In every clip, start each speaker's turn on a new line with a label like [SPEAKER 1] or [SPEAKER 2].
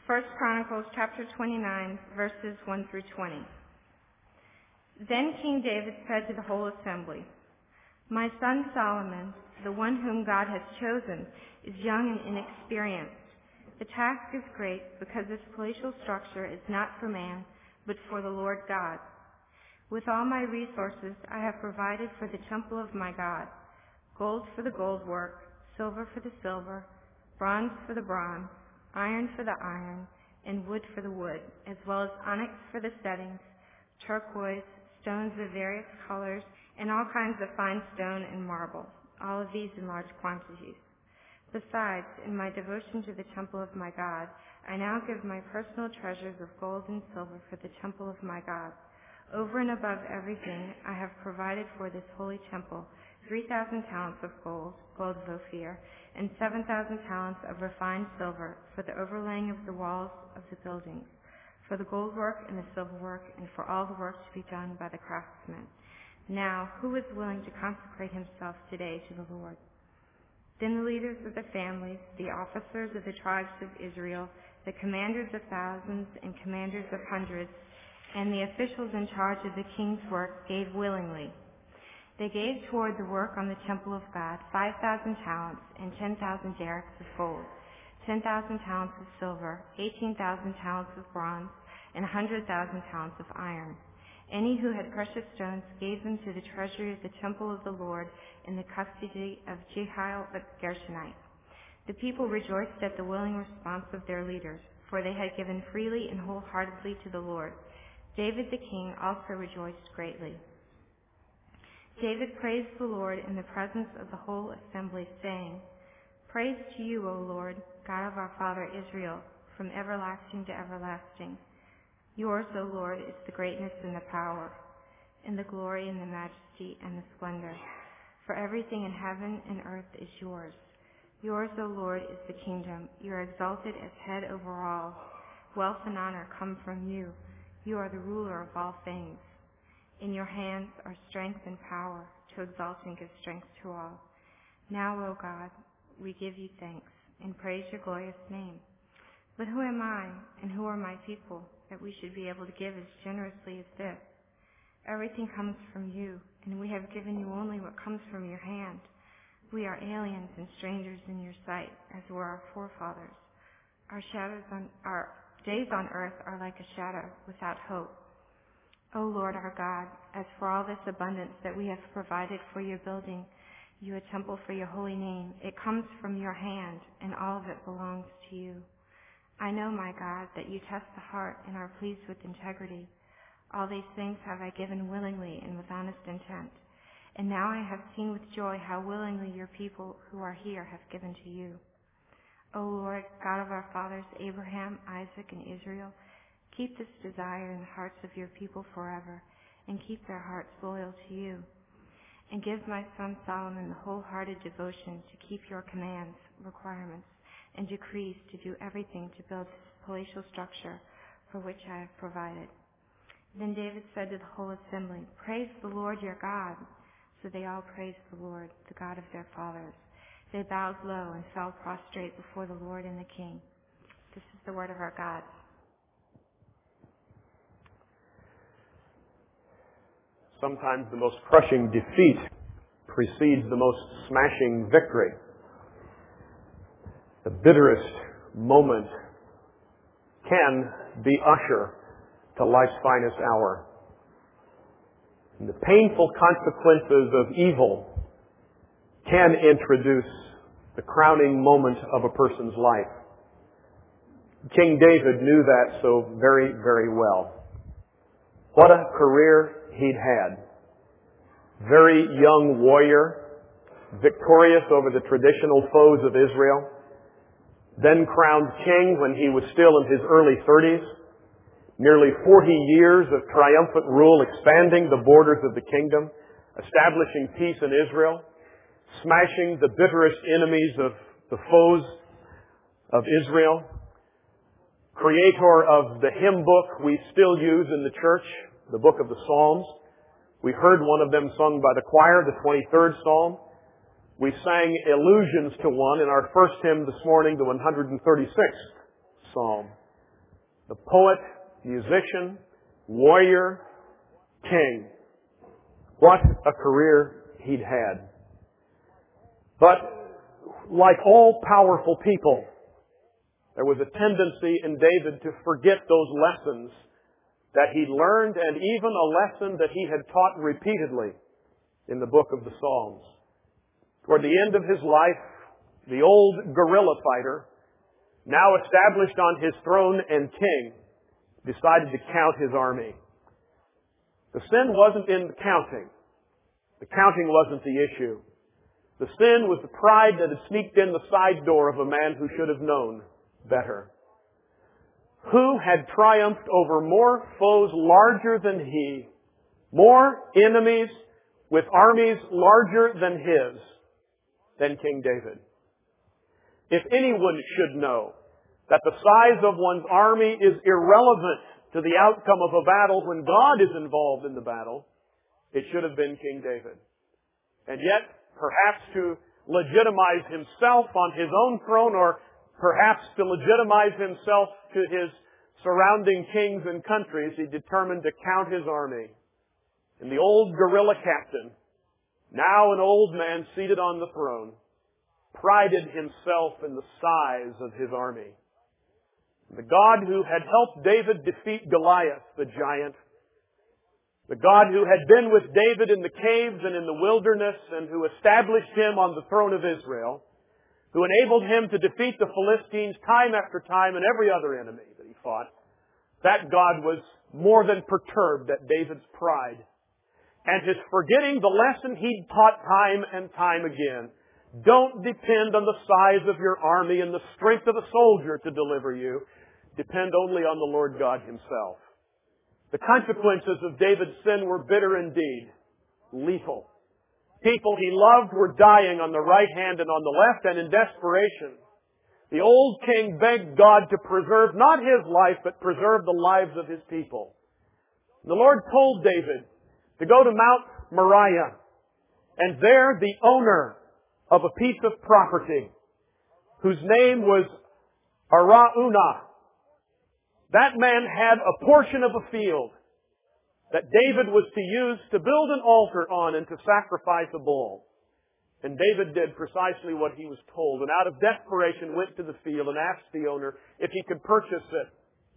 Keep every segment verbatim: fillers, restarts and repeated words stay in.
[SPEAKER 1] First Chronicles chapter twenty-nine, verses one through twenty. Then King David said to the whole assembly, "My son Solomon, the one whom God has chosen, is young and inexperienced. The task is great because this palatial structure is not for man, but for the Lord God. With all my resources I have provided for the temple of my God, gold for the gold work, silver for the silver, bronze for the bronze, iron for the iron, and wood for the wood, as well as onyx for the settings, turquoise, stones of various colors, and all kinds of fine stone and marble, all of these in large quantities. Besides, in my devotion to the temple of my God, I now give my personal treasures of gold and silver for the temple of my God. Over and above everything, I have provided for this holy temple three thousand talents of gold, gold of Ophir, and seven thousand talents of refined silver for the overlaying of the walls of the buildings, for the gold work and the silver work, and for all the work to be done by the craftsmen. Now, who is willing to consecrate himself today to the Lord?" Then the leaders of the families, the officers of the tribes of Israel, the commanders of thousands and commanders of hundreds, and the officials in charge of the king's work gave willingly. They gave toward the work on the temple of God five thousand talents and ten thousand derricks of gold, ten thousand talents of silver, eighteen thousand talents of bronze, and a hundred thousand talents of iron. Any who had precious stones gave them to the treasury of the temple of the Lord in the custody of Jehiel the Gershonite. The people rejoiced at the willing response of their leaders, for they had given freely and wholeheartedly to the Lord. David the king also rejoiced greatly. David praised the Lord in the presence of the whole assembly, saying, "Praise to you, O Lord, God of our father Israel, from everlasting to everlasting. Yours, O Lord, is the greatness and the power, and the glory and the majesty and the splendor. For everything in heaven and earth is yours. Yours, O Lord, is the kingdom. You are exalted as head over all. Wealth and honor come from you. You are the ruler of all things. In your hands are strength and power to exalt and give strength to all. Now, O God, we give you thanks and praise your glorious name. But who am I and who are my people that we should be able to give as generously as this? Everything comes from you, and we have given you only what comes from your hand. We are aliens and strangers in your sight, as were our forefathers. Our shadows on our days on earth are like a shadow without hope. O Lord our God, as for all this abundance that we have provided for your building you a temple for your holy name, it comes from your hand, and all of it belongs to you. I know, my God, that you test the heart and are pleased with integrity. All these things have I given willingly and with honest intent. And now I have seen with joy how willingly your people who are here have given to you. O Lord, God of our fathers Abraham, Isaac, and Israel, keep this desire in the hearts of your people forever, and keep their hearts loyal to you. And give my son Solomon the wholehearted devotion to keep your commands, requirements, and decrees to do everything to build this palatial structure for which I have provided." Then David said to the whole assembly, "Praise the Lord your God." So they all praised the Lord, the God of their fathers. They bowed low and fell prostrate before the Lord and the king. This is the word of our God.
[SPEAKER 2] Sometimes the most crushing defeat precedes the most smashing victory. The bitterest moment can be usher to life's finest hour. And the painful consequences of evil can introduce the crowning moment of a person's life. King David knew that so very, very well. What a career he'd had. Very young warrior, victorious over the traditional foes of Israel, then crowned king when he was still in his early thirties. Nearly forty years of triumphant rule, expanding the borders of the kingdom, establishing peace in Israel, smashing the bitterest enemies of the foes of Israel, creator of the hymn book we still use in the church, the book of the Psalms. We heard one of them sung by the choir, the twenty-third Psalm. We sang allusions to one in our first hymn this morning, the one hundred thirty-sixth Psalm. The poet, musician, warrior, king. What a career he'd had. But like all powerful people, there was a tendency in David to forget those lessons that he'd learned, and even a lesson that he had taught repeatedly in the book of the Psalms. Toward the end of his life, the old guerrilla fighter, now established on his throne and king, decided to count his army. The sin wasn't in the counting. The counting wasn't the issue. The sin was the pride that had sneaked in the side door of a man who should have known better. Who had triumphed over more foes larger than he, more enemies with armies larger than his, than King David. If anyone should know that the size of one's army is irrelevant to the outcome of a battle when God is involved in the battle, it should have been King David. And yet, perhaps to legitimize himself on his own throne, or perhaps to legitimize himself to his surrounding kings and countries, he determined to count his army. And the old guerrilla captain, now an old man seated on the throne, prided himself in the size of his army. The God who had helped David defeat Goliath, the giant, the God who had been with David in the caves and in the wilderness and who established him on the throne of Israel, who enabled him to defeat the Philistines time after time and every other enemy that he fought, that God was more than perturbed at David's pride and his forgetting the lesson he'd taught time and time again. Don't depend on the size of your army and the strength of a soldier to deliver you. Depend only on the Lord God Himself. The consequences of David's sin were bitter indeed, lethal. People he loved were dying on the right hand and on the left, and in desperation, the old king begged God to preserve not his life, but preserve the lives of his people. The Lord told David to go to Mount Moriah, and there the owner of a piece of property, whose name was Araunah, that man had a portion of a field that David was to use to build an altar on and to sacrifice a bull. And David did precisely what he was told, and out of desperation went to the field and asked the owner if he could purchase it.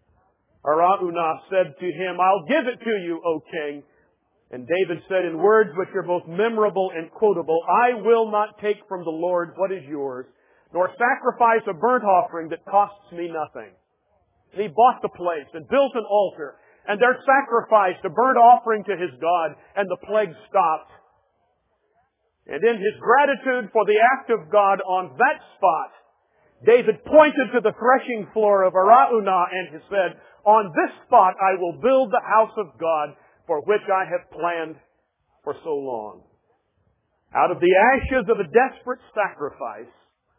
[SPEAKER 2] Araunah said to him, "I'll give it to you, O king." And David said in words which are both memorable and quotable, "I will not take from the Lord what is yours, nor sacrifice a burnt offering that costs me nothing." And he bought the place and built an altar, and there sacrificed a burnt offering to his God, and the plague stopped. And in his gratitude for the act of God on that spot, David pointed to the threshing floor of Araunah and he said, "On this spot I will build the house of God for which I have planned for so long." Out of the ashes of a desperate sacrifice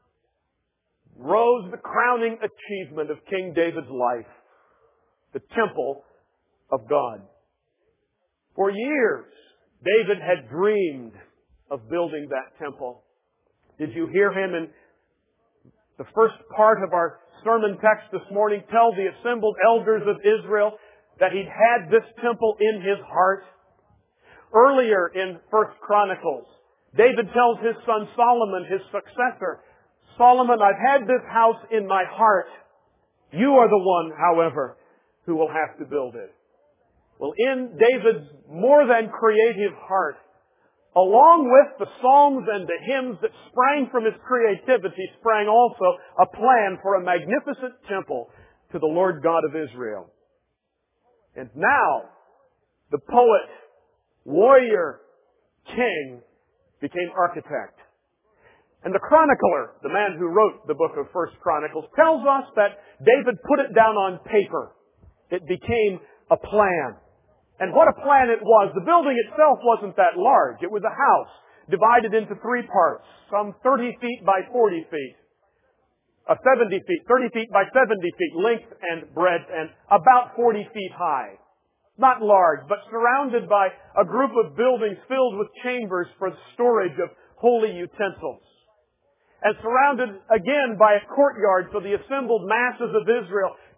[SPEAKER 2] rose the crowning achievement of King David's life, the temple of God. For years, David had dreamed of building that temple. Did you hear him in the first part of our sermon text this morning tell the assembled elders of Israel that he'd had this temple in his heart? Earlier in First Chronicles, David tells his son Solomon, his successor, "Solomon, I've had this house in my heart. You are the one, however, who will have to build it." Well, in David's more than creative heart, along with the psalms and the hymns that sprang from his creativity, sprang also a plan for a magnificent temple to the Lord God of Israel. And now, the poet, warrior, king became architect. And the chronicler, the man who wrote the book of First Chronicles, tells us that David put it down on paper. It became a plan. And what a plan it was. The building itself wasn't that large. It was a house divided into three parts, some thirty feet by forty feet. Uh, seventy feet, thirty feet by seventy feet, length and breadth, and about forty feet high. Not large, but surrounded by a group of buildings filled with chambers for the storage of holy utensils. And surrounded again by a courtyard so the assembled masses of Israel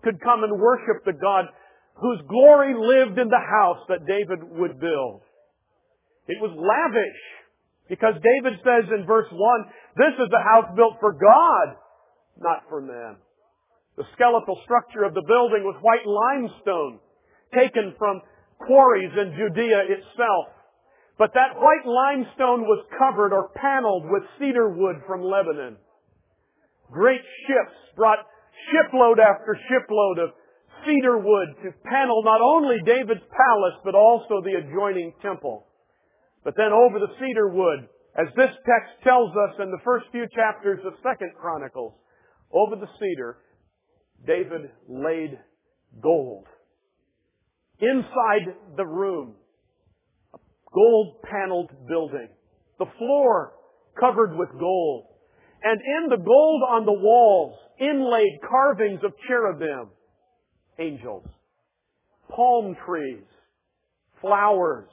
[SPEAKER 2] could come and worship the God whose glory lived in the house that David would build. It was lavish, because David says in verse one, this is the house built for God, not for men. The skeletal structure of the building was white limestone, taken from quarries in Judea itself. But that white limestone was covered or paneled with cedar wood from Lebanon. Great ships brought shipload after shipload of cedar wood to panel not only David's palace, but also the adjoining temple. But then over the cedar wood, as this text tells us in the first few chapters of Second Chronicles, over the cedar, David laid gold. Inside the room, a gold-paneled building. The floor covered with gold. And in the gold on the walls, inlaid carvings of cherubim, angels, palm trees, flowers,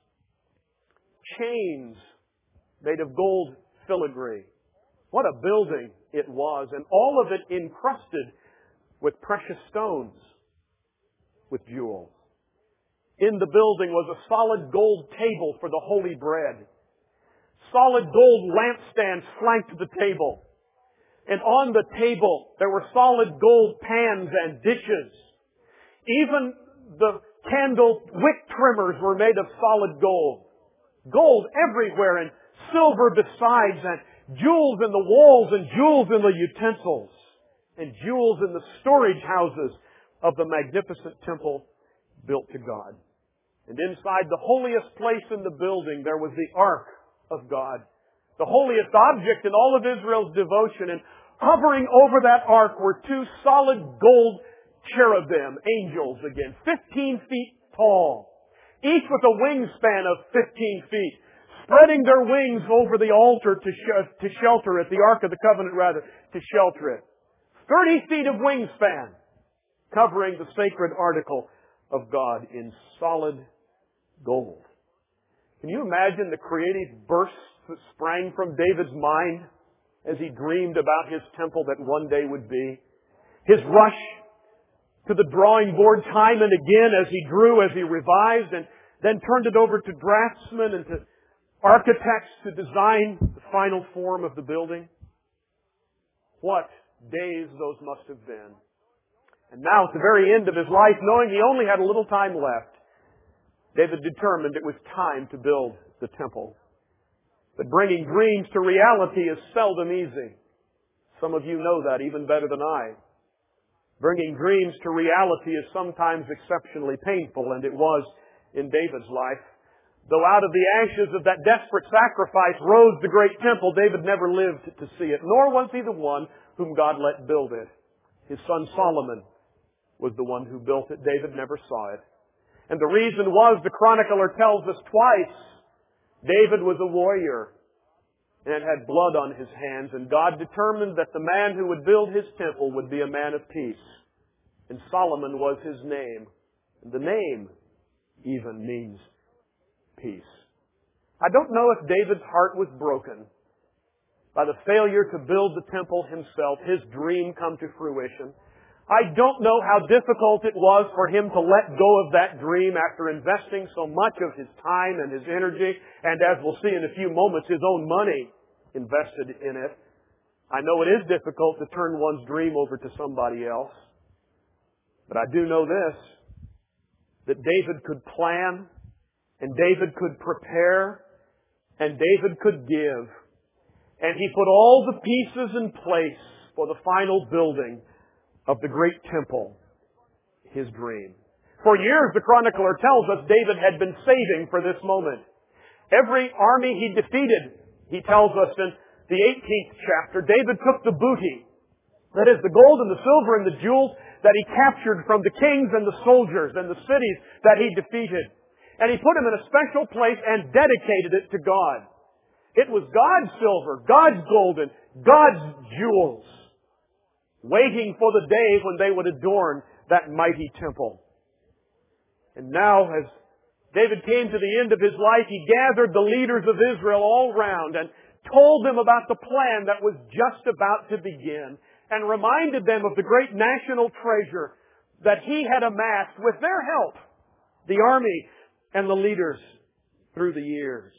[SPEAKER 2] chains made of gold filigree. What a building it was, and all of it encrusted with precious stones, with jewels. In the building was a solid gold table for the holy bread. Solid gold lampstands flanked the table. And on the table there were solid gold pans and dishes. Even the candle wick trimmers were made of solid gold. Gold everywhere and silver besides, and jewels in the walls and jewels in the utensils and jewels in the storage houses of the magnificent temple built to God. And inside the holiest place in the building there was the Ark of God, the holiest object in all of Israel's devotion. And hovering over that ark were two solid gold cherubim, angels again, fifteen feet tall, each with a wingspan of fifteen feet, spreading their wings over the altar to, sh- to shelter it, the Ark of the Covenant rather, to shelter it. thirty feet of wingspan, covering the sacred article of God in solid gold. Can you imagine the creative bursts that sprang from David's mind as he dreamed about his temple that one day would be? His rush to the drawing board time and again as he drew, as he revised, and then turned it over to draftsmen and to architects to design the final form of the building. What days those must have been. And now at the very end of his life, knowing he only had a little time left, David determined it was time to build the temple. But bringing dreams to reality is seldom easy. Some of you know that even better than I. Bringing dreams to reality is sometimes exceptionally painful, and it was in David's life. Though out of the ashes of that desperate sacrifice rose the great temple, David never lived to see it, nor was he the one whom God let build it. His son Solomon was the one who built it. David never saw it. And the reason was, the chronicler tells us twice, David was a warrior and had blood on his hands, and God determined that the man who would build his temple would be a man of peace. And Solomon was his name. And the name even means peace. I don't know if David's heart was broken by the failure to build the temple himself, his dream come to fruition. I don't know how difficult it was for him to let go of that dream after investing so much of his time and his energy, and as we'll see in a few moments, his own money invested in it. I know it is difficult to turn one's dream over to somebody else. But I do know this, that David could plan, and David could prepare, and David could give. And he put all the pieces in place for the final building of the great temple, his dream. For years, the chronicler tells us, David had been saving for this moment. Every army he defeated, he tells us in the eighteenth chapter, David took the booty, that is, the gold and the silver and the jewels that he captured from the kings and the soldiers and the cities that he defeated. And he put them in a special place and dedicated it to God. It was God's silver, God's gold, and God's jewels, waiting for the day when they would adorn that mighty temple. And now, as David came to the end of his life, he gathered the leaders of Israel all round and told them about the plan that was just about to begin, and reminded them of the great national treasure that he had amassed with their help, the army and the leaders through the years.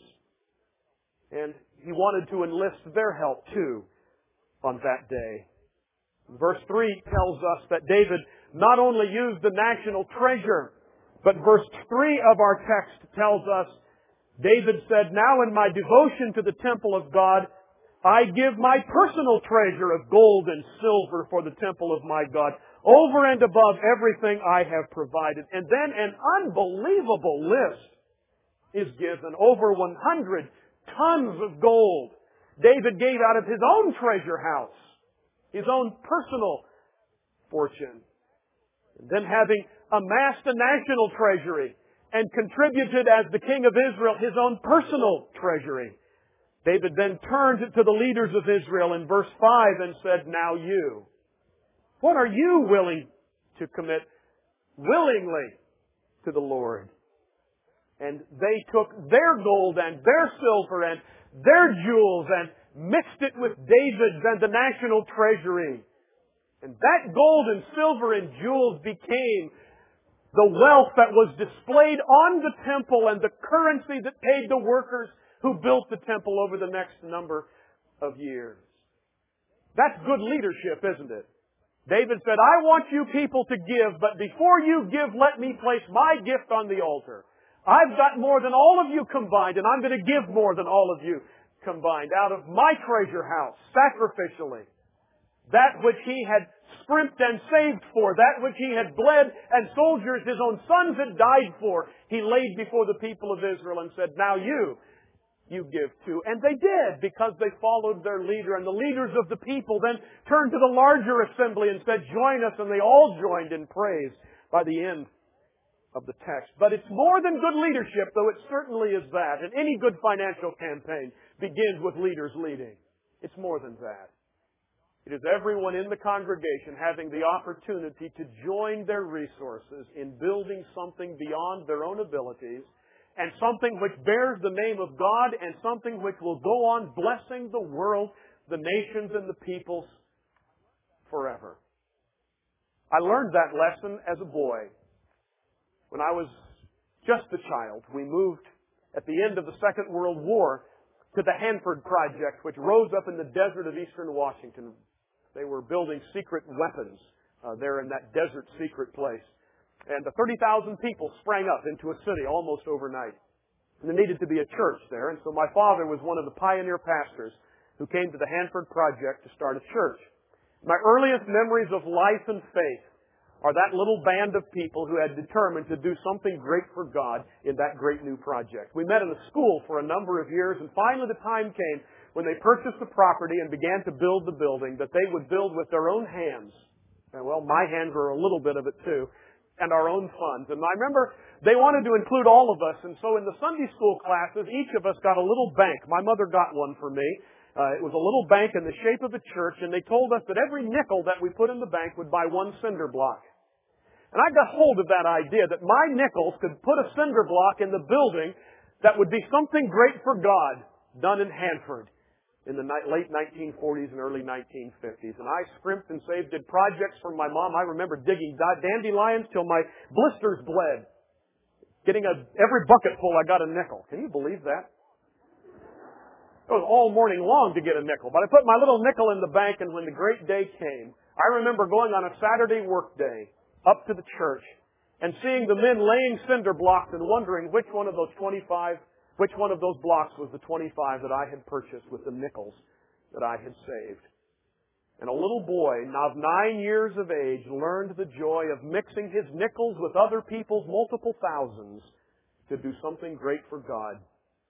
[SPEAKER 2] And he wanted to enlist their help too on that day. Verse three tells us that David not only used the national treasure, but verse three of our text tells us, David said, "Now in my devotion to the temple of God, I give my personal treasure of gold and silver for the temple of my God, over and above everything I have provided." And then an unbelievable list is given. Over one hundred tons of gold David gave out of his own treasure house, his own personal fortune. And then, having amassed a national treasury and contributed as the king of Israel his own personal treasury, David then turned to the leaders of Israel in verse five and said, "Now you, what are you willing to commit willingly to the Lord?" And they took their gold and their silver and their jewels and mixed it with David's and the national treasury. And that gold and silver and jewels became the wealth that was displayed on the temple and the currency that paid the workers who built the temple over the next number of years. That's good leadership, isn't it? David said, "I want you people to give, but before you give, let me place my gift on the altar. I've got more than all of you combined, and I'm going to give more than all of you combined out of my treasure house, sacrificially. That which he had scrimped and saved for, that which he had bled and soldiers his own sons had died for, he laid before the people of Israel and said, 'Now you, you give too.'" And they did, because they followed their leader. And the leaders of the people then turned to the larger assembly and said, "Join us." And they all joined in praise by the end of the text. But it's more than good leadership, though it certainly is that. And any good financial campaign begins with leaders leading. It's more than that. It is everyone in the congregation having the opportunity to join their resources in building something beyond their own abilities, and something which bears the name of God, and something which will go on blessing the world, the nations, and the peoples forever. I learned that lesson as a boy. When I was just a child, we moved at the end of the Second World War to the Hanford Project, which rose up in the desert of eastern Washington. They were building secret weapons uh, there in that desert secret place. And the thirty thousand people sprang up into a city almost overnight. And there needed to be a church there. And so my father was one of the pioneer pastors who came to the Hanford Project to start a church. My earliest memories of life and faith are that little band of people who had determined to do something great for God in that great new project. We met in a school for a number of years, and finally the time came when they purchased the property and began to build the building that they would build with their own hands. And well, my hands were a little bit of it too, and our own funds. And I remember they wanted to include all of us, and so in the Sunday school classes, each of us got a little bank. My mother got one for me. Uh, it was a little bank in the shape of a church, and they told us that every nickel that we put in the bank would buy one cinder block. And I got hold of that idea that my nickels could put a cinder block in the building that would be something great for God done in Hanford in the late nineteen forties and early nineteen fifties. And I scrimped and saved, did projects for my mom. I remember digging dandelions till my blisters bled. Getting a, every bucket full, I got a nickel. Can you believe that? It was all morning long to get a nickel. But I put my little nickel in the bank, and when the great day came, I remember going on a Saturday work day up to the church and seeing the men laying cinder blocks and wondering which one of those twenty-five, which one of those blocks was the twenty-five that I had purchased with the nickels that I had saved. And a little boy, now of nine years of age, learned the joy of mixing his nickels with other people's multiple thousands to do something great for God.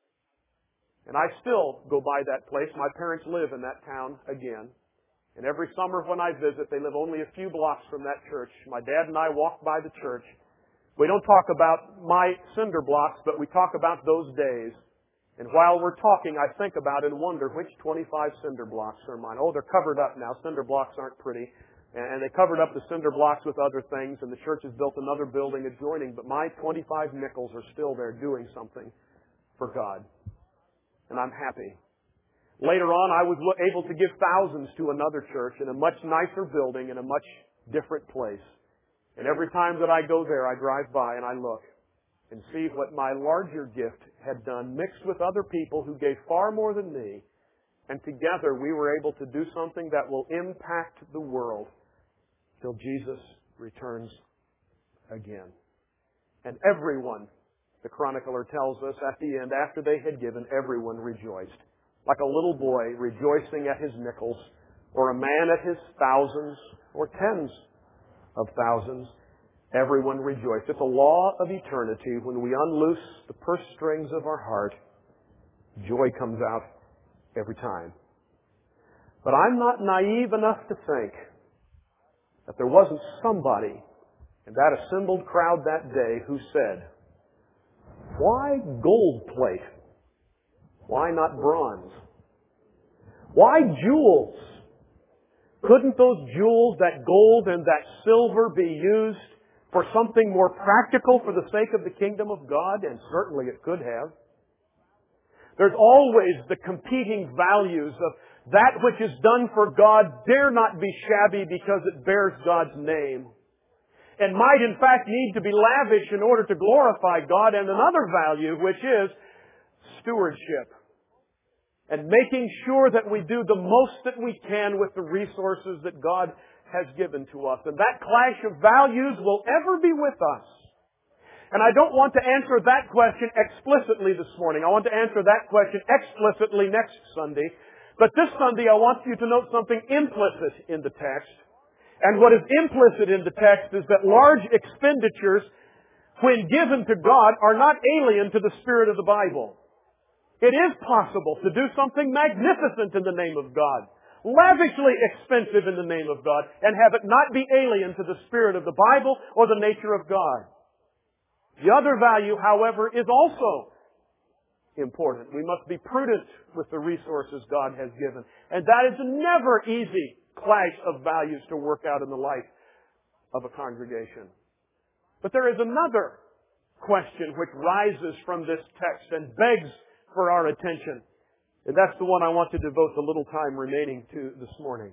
[SPEAKER 2] And I still go by that place. My parents live in that town again. And every summer when I visit, they live only a few blocks from that church. My dad and I walk by the church. We don't talk about my cinder blocks, but we talk about those days. And while we're talking, I think about and wonder which twenty-five cinder blocks are mine. Oh, they're covered up now. Cinder blocks aren't pretty. And they covered up the cinder blocks with other things, and the church has built another building adjoining. But my twenty-five nickels are still there doing something for God. And I'm happy. Later on, I was able to give thousands to another church in a much nicer building in a much different place. And every time that I go there, I drive by and I look and see what my larger gift had done, mixed with other people who gave far more than me. And together we were able to do something that will impact the world till Jesus returns again. And everyone, the chronicler tells us at the end, after they had given, everyone rejoiced. Like a little boy rejoicing at his nickels, or a man at his thousands, or tens of thousands. Everyone rejoiced. It's a law of eternity. When we unloose the purse strings of our heart, joy comes out every time. But I'm not naive enough to think that there wasn't somebody in that assembled crowd that day who said, why gold plate? Why not bronze? Why jewels? Couldn't those jewels, that gold and that silver, be used for something more practical for the sake of the kingdom of God? And certainly it could have. There's always the competing values of that which is done for God dare not be shabby because it bears God's name, and might in fact need to be lavish in order to glorify God. And another value, which is stewardship, and making sure that we do the most that we can with the resources that God has given to us. And that clash of values will ever be with us. And I don't want to answer that question explicitly this morning. I want to answer that question explicitly next Sunday. But this Sunday I want you to note something implicit in the text. And what is implicit in the text is that large expenditures, when given to God, are not alien to the spirit of the Bible. It is possible to do something magnificent in the name of God, lavishly expensive in the name of God, and have it not be alien to the spirit of the Bible or the nature of God. The other value, however, is also important. We must be prudent with the resources God has given. And that is a never easy clash of values to work out in the life of a congregation. But there is another question which rises from this text and begs for our attention. And that's the one I want to devote the little time remaining to this morning.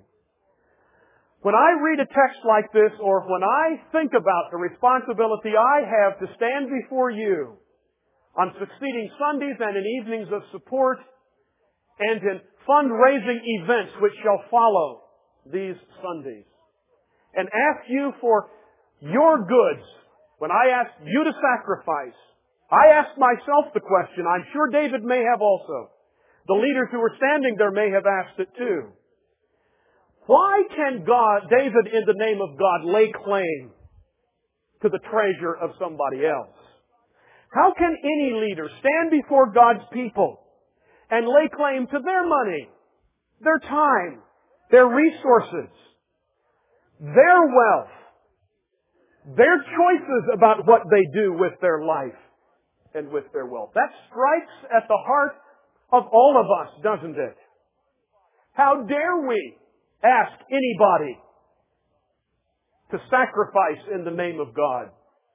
[SPEAKER 2] When I read a text like this, or when I think about the responsibility I have to stand before you on succeeding Sundays and in evenings of support and in fundraising events which shall follow these Sundays, and ask you for your goods, when I ask you to sacrifice, I ask myself the question. I'm sure David may have also. The leaders who were standing there may have asked it too. Why can God, David in the name of God, lay claim to the treasure of somebody else? How can any leader stand before God's people and lay claim to their money, their time, their resources, their wealth, their choices about what they do with their life and with their wealth? That strikes at the heart of all of us, doesn't it? How dare we ask anybody to sacrifice in the name of God?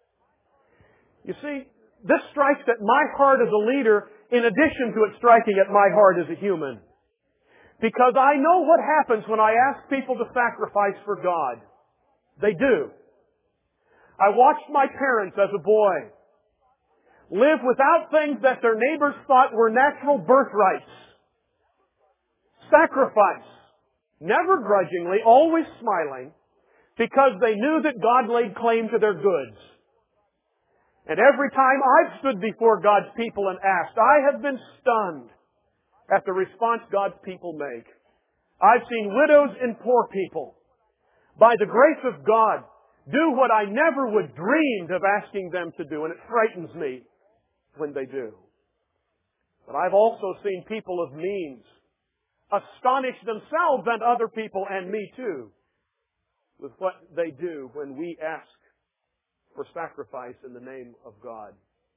[SPEAKER 2] You see, this strikes at my heart as a leader in addition to it striking at my heart as a human. Because I know what happens when I ask people to sacrifice for God. They do. I watched my parents as a boy live without things that their neighbors thought were natural birthrights. Sacrifice. Never grudgingly, always smiling, because they knew that God laid claim to their goods. And every time I've stood before God's people and asked, I have been stunned at the response God's people make. I've seen widows and poor people, by the grace of God, do what I never would dreamed of asking them to do, and it frightens me when they do. But I've also seen people of means astonish themselves and other people, and me too, with what they do when we ask for sacrifice in the name of God.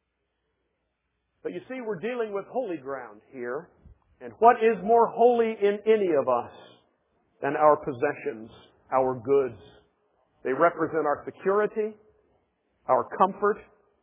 [SPEAKER 2] But you see, we're dealing with holy ground here. And what is more holy in any of us than our possessions, our goods? They represent our security, our comfort,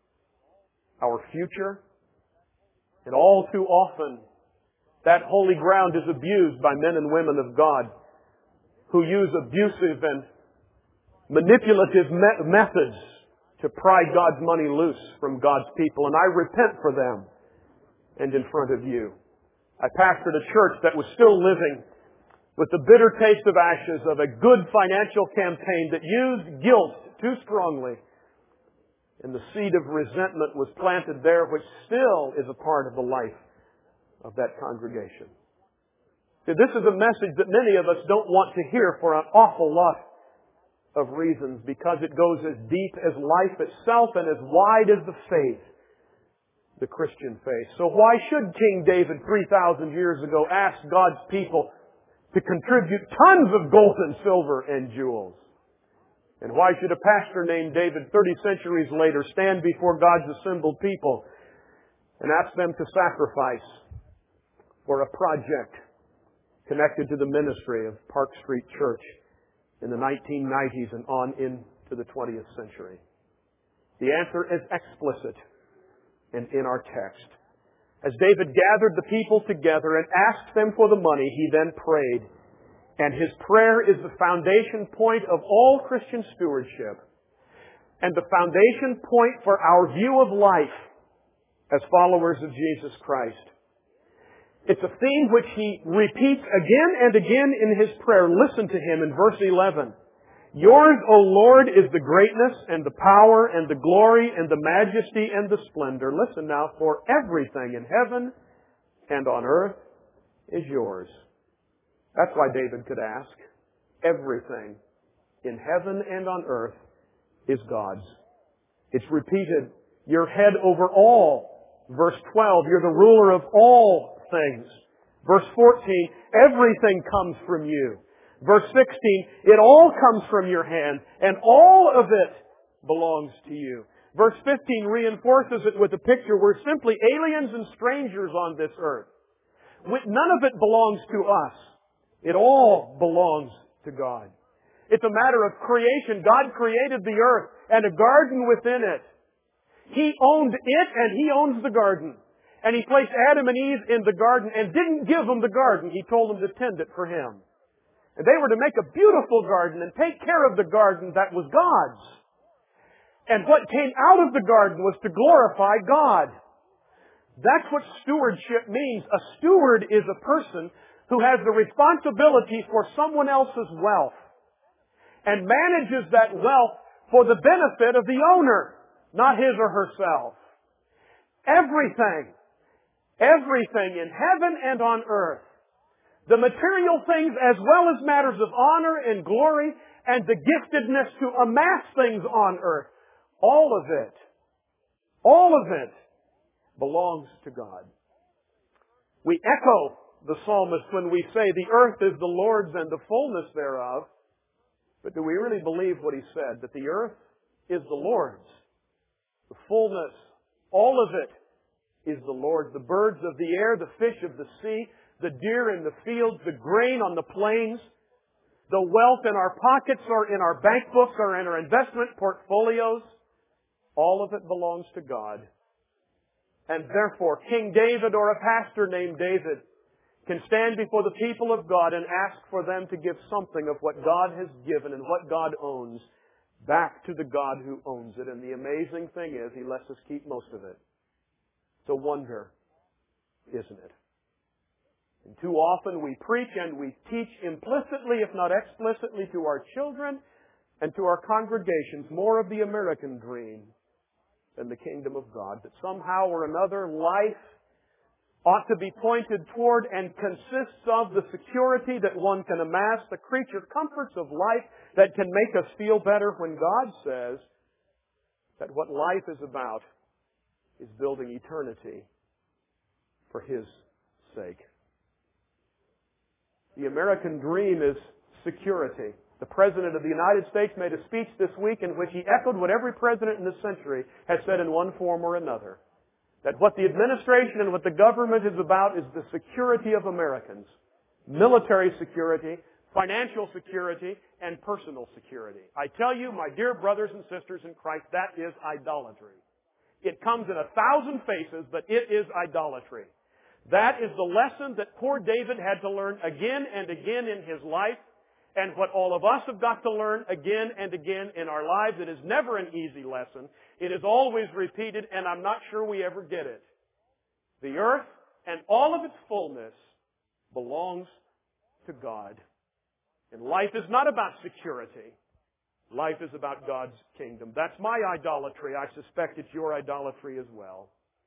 [SPEAKER 2] our future. And all too often, that holy ground is abused by men and women of God who use abusive and manipulative me- methods to pry God's money loose from God's people, and I repent for them and in front of you. I pastored a church that was still living with the bitter taste of ashes of a good financial campaign that used guilt too strongly, and the seed of resentment was planted there, which still is a part of the life of that congregation. See, this is a message that many of us don't want to hear for an awful lot of reasons, because it goes as deep as life itself and as wide as the faith, the Christian faith. So why should King David three thousand years ago ask God's people to contribute tons of gold and silver and jewels? And why should a pastor named David thirty centuries later stand before God's assembled people and ask them to sacrifice for a project connected to the ministry of Park Street Church in the nineteen nineties and on into the twentieth century? The answer is explicit and in our text. As David gathered the people together and asked them for the money, he then prayed. And his prayer is the foundation point of all Christian stewardship, and the foundation point for our view of life as followers of Jesus Christ. It's a theme which he repeats again and again in his prayer. Listen to him in verse eleven. Yours, O Lord, is the greatness and the power and the glory and the majesty and the splendor. Listen now, for everything in heaven and on earth is yours. That's why David could ask. Everything in heaven and on earth is God's. It's repeated. You're head over all. Verse twelve, you're the ruler of all things. Verse fourteen, everything comes from you. Verse sixteen, it all comes from your hand, and all of it belongs to you. Verse fifteen reinforces it with a picture. We're simply aliens and strangers on this earth. None of it belongs to us. It all belongs to God. It's a matter of creation. God created the earth and a garden within it. He owned it and He owns the garden. And He placed Adam and Eve in the garden and didn't give them the garden. He told them to tend it for Him. And they were to make a beautiful garden and take care of the garden that was God's. And what came out of the garden was to glorify God. That's what stewardship means. A steward is a person who has the responsibility for someone else's wealth and manages that wealth for the benefit of the owner, not his or herself. Everything, everything in heaven and on earth, the material things as well as matters of honor and glory and the giftedness to amass things on earth, all of it, all of it belongs to God. We echo the psalmist when we say the earth is the Lord's and the fullness thereof. But do we really believe what he said? That the earth is the Lord's. The fullness, all of it is the Lord's. The birds of the air, the fish of the sea, the deer in the fields, the grain on the plains, the wealth in our pockets or in our bank books or in our investment portfolios, all of it belongs to God. And therefore, King David or a pastor named David can stand before the people of God and ask for them to give something of what God has given and what God owns back to the God who owns it. And the amazing thing is, He lets us keep most of it. It's a wonder, isn't it? And too often we preach and we teach implicitly, if not explicitly, to our children and to our congregations more of the American dream than the kingdom of God. That somehow or another life ought to be pointed toward and consists of the security that one can amass, the creature comforts of life that can make us feel better, when God says that what life is about is building eternity for His sake. The American dream is security. The President of the United States made a speech this week in which he echoed what every president in this century has said in one form or another. That what the administration and what the government is about is the security of Americans. Military security, financial security, and personal security. I tell you, my dear brothers and sisters in Christ, that is idolatry. It comes in a thousand faces, but it is idolatry. That is the lesson that poor David had to learn again and again in his life. And what all of us have got to learn again and again in our lives, it is never an easy lesson. It is always repeated, and I'm not sure we ever get it. The earth and all of its fullness belongs to God. And life is not about security. Life is about God's kingdom. That's my idolatry. I suspect it's your idolatry as well.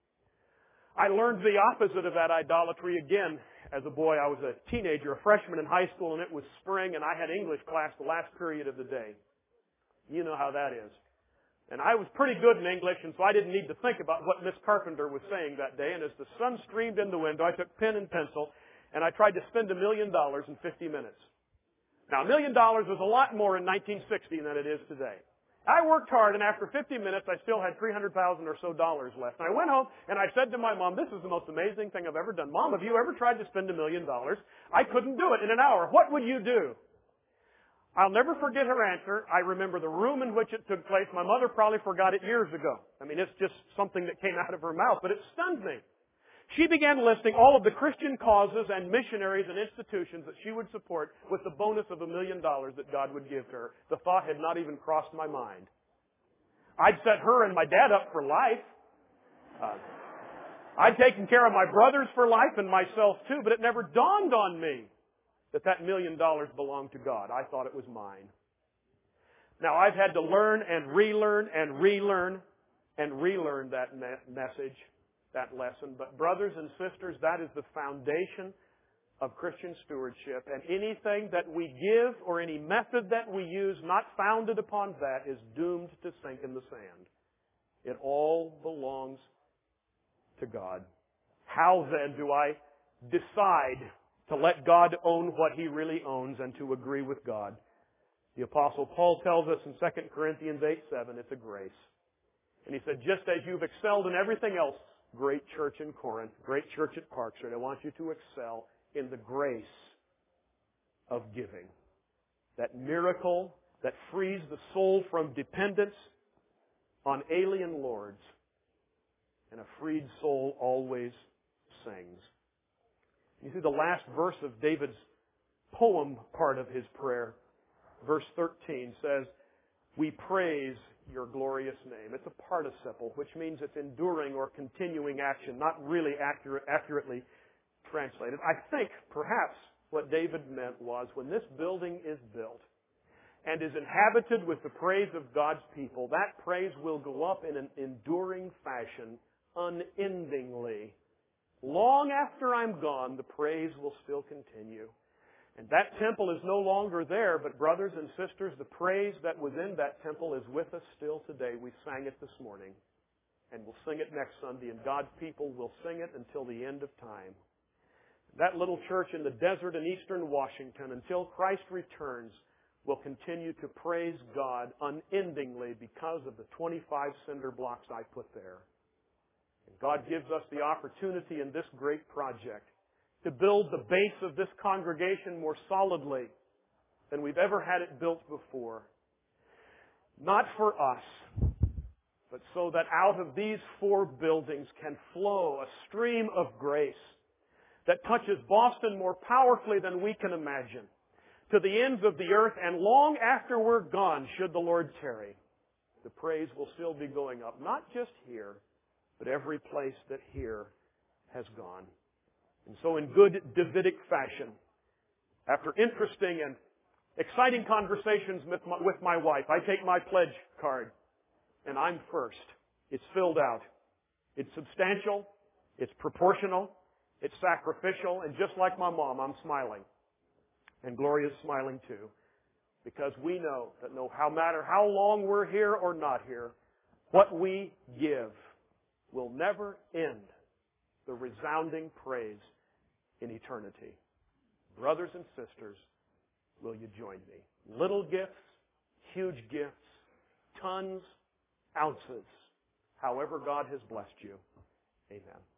[SPEAKER 2] I learned the opposite of that idolatry again as a boy. I was a teenager, a freshman in high school, and it was spring, and I had English class the last period of the day. You know how that is. And I was pretty good in English, and so I didn't need to think about what Miss Carpenter was saying that day. And as the sun streamed in the window, I took pen and pencil, and I tried to spend a million dollars in fifty minutes. Now, a million dollars was a lot more in nineteen sixty than it is today. I worked hard, and after fifty minutes, I still had three hundred thousand or so dollars left. And I went home, and I said to my mom, this is the most amazing thing I've ever done. Mom, have you ever tried to spend a million dollars? I couldn't do it in an hour. What would you do? I'll never forget her answer. I remember the room in which it took place. My mother probably forgot it years ago. I mean, it's just something that came out of her mouth, but it stunned me. She began listing all of the Christian causes and missionaries and institutions that she would support with the bonus of a million dollars that God would give to her. The thought had not even crossed my mind. I'd set her and my dad up for life. Uh, I'd taken care of my brothers for life and myself too, but it never dawned on me that that million dollars belonged to God. I thought it was mine. Now, I've had to learn and relearn and relearn and relearn that me- message. that lesson. But brothers and sisters, that is the foundation of Christian stewardship. And anything that we give or any method that we use not founded upon that is doomed to sink in the sand. It all belongs to God. How then do I decide to let God own what He really owns and to agree with God? The Apostle Paul tells us in Second Corinthians eight seven, it's a grace. And he said, just as you've excelled in everything else, great church in Corinth, great church at Park Street, I want you to excel in the grace of giving. That miracle that frees the soul from dependence on alien lords. And a freed soul always sings. You see the last verse of David's poem part of his prayer, verse thirteen says, we praise your glorious name. It's a participle, which means it's enduring or continuing action, not really accurate, accurately translated. I think perhaps what David meant was when this building is built and is inhabited with the praise of God's people, that praise will go up in an enduring fashion, unendingly. Long after I'm gone, the praise will still continue. And that temple is no longer there, but brothers and sisters, the praise that was in that temple is with us still today. We sang it this morning, and we'll sing it next Sunday, and God's people will sing it until the end of time. That little church in the desert in eastern Washington, until Christ returns, will continue to praise God unendingly because of the twenty-five cinder blocks I put there. And God gives us the opportunity in this great project to build the base of this congregation more solidly than we've ever had it built before. Not for us, but so that out of these four buildings can flow a stream of grace that touches Boston more powerfully than we can imagine, to the ends of the earth, and long after we're gone, should the Lord tarry, the praise will still be going up, not just here, but every place that here has gone. And so in good Davidic fashion, after interesting and exciting conversations with my, with my wife, I take my pledge card, and I'm first. It's filled out. It's substantial. It's proportional. It's sacrificial. And just like my mom, I'm smiling. And Gloria's smiling too. Because we know that no how matter how long we're here or not here, what we give will never end the resounding praise in eternity. Brothers and sisters, will you join me? Little gifts, huge gifts, tons, ounces, however God has blessed you. Amen.